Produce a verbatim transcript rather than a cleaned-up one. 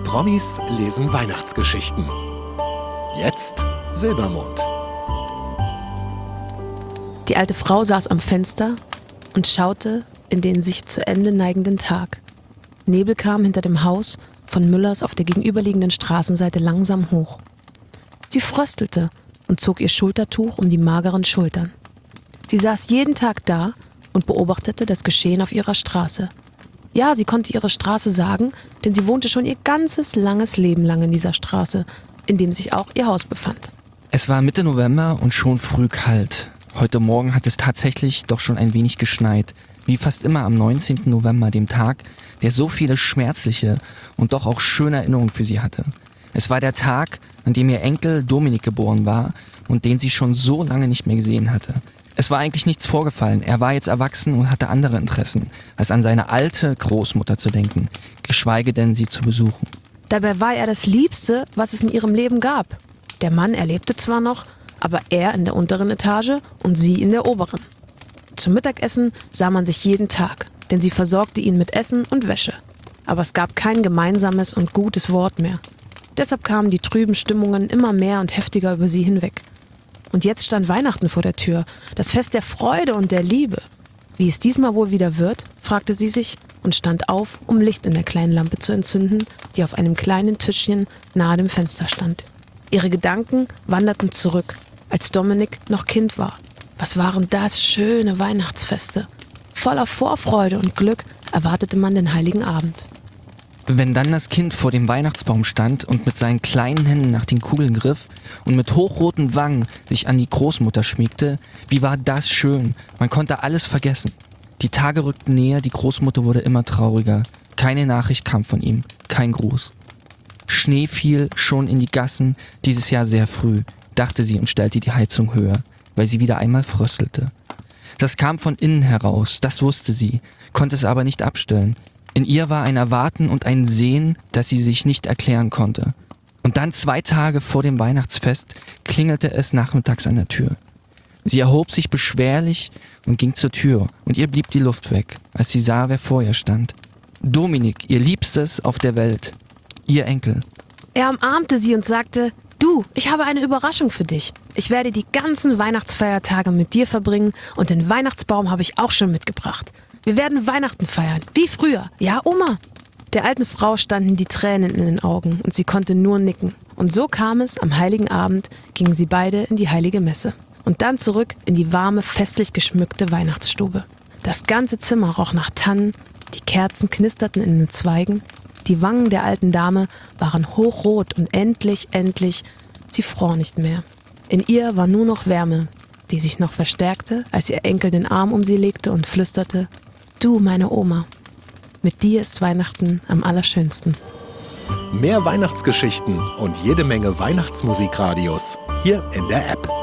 Promis lesen Weihnachtsgeschichten. Jetzt Silbermond. Die alte Frau saß am Fenster und schaute in den sich zu Ende neigenden Tag. Nebel kam hinter dem Haus von Müllers auf der gegenüberliegenden Straßenseite langsam hoch. Sie fröstelte und zog ihr Schultertuch um die mageren Schultern. Sie saß jeden Tag da und beobachtete das Geschehen auf ihrer Straße. Ja, sie konnte ihre Straße sagen, denn sie wohnte schon ihr ganzes langes Leben lang in dieser Straße, in dem sich auch ihr Haus befand. Es war Mitte November und schon früh kalt. Heute Morgen hat es tatsächlich doch schon ein wenig geschneit, wie fast immer am neunzehnten November, dem Tag, der so viele schmerzliche und doch auch schöne Erinnerungen für sie hatte. Es war der Tag, an dem ihr Enkel Dominik geboren war und den sie schon so lange nicht mehr gesehen hatte. Es war eigentlich nichts vorgefallen, er war jetzt erwachsen und hatte andere Interessen, als an seine alte Großmutter zu denken, geschweige denn sie zu besuchen. Dabei war er das Liebste, was es in ihrem Leben gab. Der Mann, er lebte zwar noch, aber er in der unteren Etage und sie in der oberen. Zum Mittagessen sah man sich jeden Tag, denn sie versorgte ihn mit Essen und Wäsche. Aber es gab kein gemeinsames und gutes Wort mehr. Deshalb kamen die trüben Stimmungen immer mehr und heftiger über sie hinweg. Und jetzt stand Weihnachten vor der Tür, das Fest der Freude und der Liebe. Wie es diesmal wohl wieder wird, fragte sie sich und stand auf, um Licht in der kleinen Lampe zu entzünden, die auf einem kleinen Tischchen nahe dem Fenster stand. Ihre Gedanken wanderten zurück, als Dominik noch Kind war. Was waren das schöne Weihnachtsfeste? Voller Vorfreude und Glück erwartete man den heiligen Abend. Wenn dann das Kind vor dem Weihnachtsbaum stand und mit seinen kleinen Händen nach den Kugeln griff und mit hochroten Wangen sich an die Großmutter schmiegte, wie war das schön, man konnte alles vergessen. Die Tage rückten näher, die Großmutter wurde immer trauriger. Keine Nachricht kam von ihm, kein Gruß. Schnee fiel schon in die Gassen, dieses Jahr sehr früh, dachte sie und stellte die Heizung höher, weil sie wieder einmal fröstelte. Das kam von innen heraus, das wusste sie, konnte es aber nicht abstellen. In ihr war ein Erwarten und ein Sehen, das sie sich nicht erklären konnte. Und dann zwei Tage vor dem Weihnachtsfest klingelte es nachmittags an der Tür. Sie erhob sich beschwerlich und ging zur Tür und ihr blieb die Luft weg, als sie sah, wer vor ihr stand. Dominik, ihr Liebstes auf der Welt, ihr Enkel. Er umarmte sie und sagte: Du, ich habe eine Überraschung für dich. Ich werde die ganzen Weihnachtsfeiertage mit dir verbringen und den Weihnachtsbaum habe ich auch schon mitgebracht. Wir werden Weihnachten feiern, wie früher. Ja, Oma? Der alten Frau standen die Tränen in den Augen und sie konnte nur nicken. Und so kam es, am heiligen Abend gingen sie beide in die heilige Messe. Und dann zurück in die warme, festlich geschmückte Weihnachtsstube. Das ganze Zimmer roch nach Tannen, die Kerzen knisterten in den Zweigen. Die Wangen der alten Dame waren hochrot und endlich, endlich, sie fror nicht mehr. In ihr war nur noch Wärme, die sich noch verstärkte, als ihr Enkel den Arm um sie legte und flüsterte: Du, meine Oma, mit dir ist Weihnachten am allerschönsten. Mehr Weihnachtsgeschichten und jede Menge Weihnachtsmusikradios hier in der App.